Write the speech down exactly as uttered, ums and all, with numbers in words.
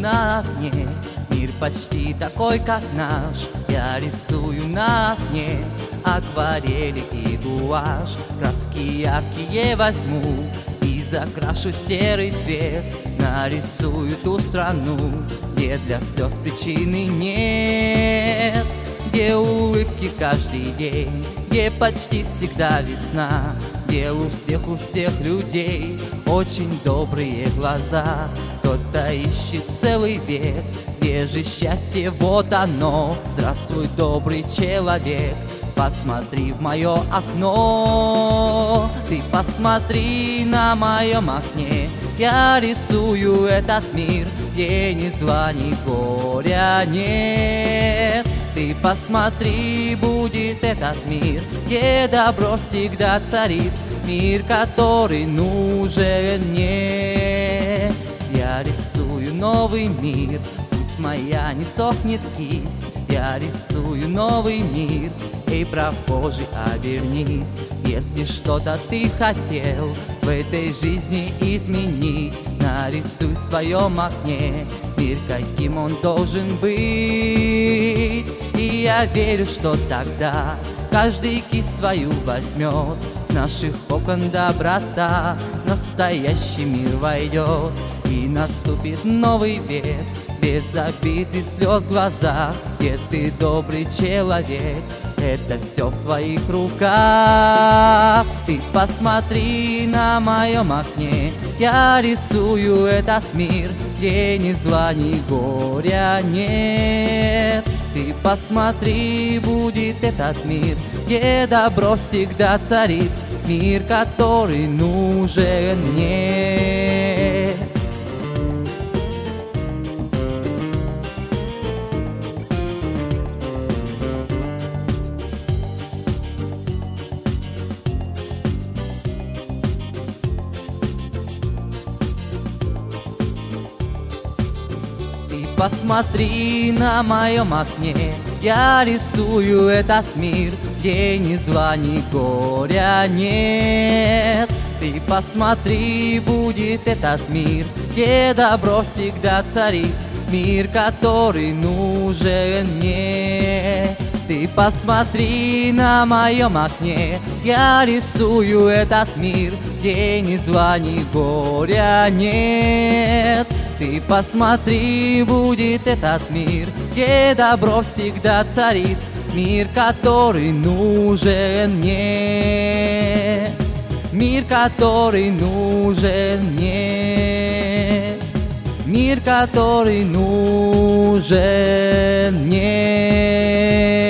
на окне. Мир почти такой, как наш. Я рисую на окне акварели и гуашь. Краски яркие возьму и закрашу серый цвет. Нарисую ту страну, где для слез причины нет, где улыбки каждый день, где почти всегда весна, где у всех, у всех людей очень добрые глаза. Кто-то ищет целый век, где же счастье, вот оно. Здравствуй, добрый человек, посмотри в мое окно. Ты посмотри на моем окне, я рисую этот мир, где ни зла, ни горя нет. Ты посмотри, будет этот мир, где добро всегда царит, мир, который нужен мне. Я рисую новый мир, пусть моя не сохнет кисть. Я рисую новый мир, эй, прохожий, обернись. Если что-то ты хотел в этой жизни изменить, нарисуй в своем окне мир, каким он должен быть. И я верю, что тогда каждый кисть свою возьмет, с наших окон доброта настоящий мир войдет. И наступит новый век, без обид и слез в глазах, где ты добрый человек, это все в твоих руках. Ты посмотри на моем окне, я рисую этот мир, где ни зла, ни горя нет. Ты посмотри, будет этот мир, где добро всегда царит, мир, который нужен мне. Посмотри на моем окне, я рисую этот мир, где ни зла, ни горя нет. Ты посмотри, будет этот мир, где добро всегда царит, мир, который нужен мне. Ты посмотри на моем окне, я рисую этот мир, где ни зла, ни горя нет. Ты посмотри, будет этот мир, где добро всегда царит, мир, который нужен мне, мир, который нужен мне, мир, который нужен мне.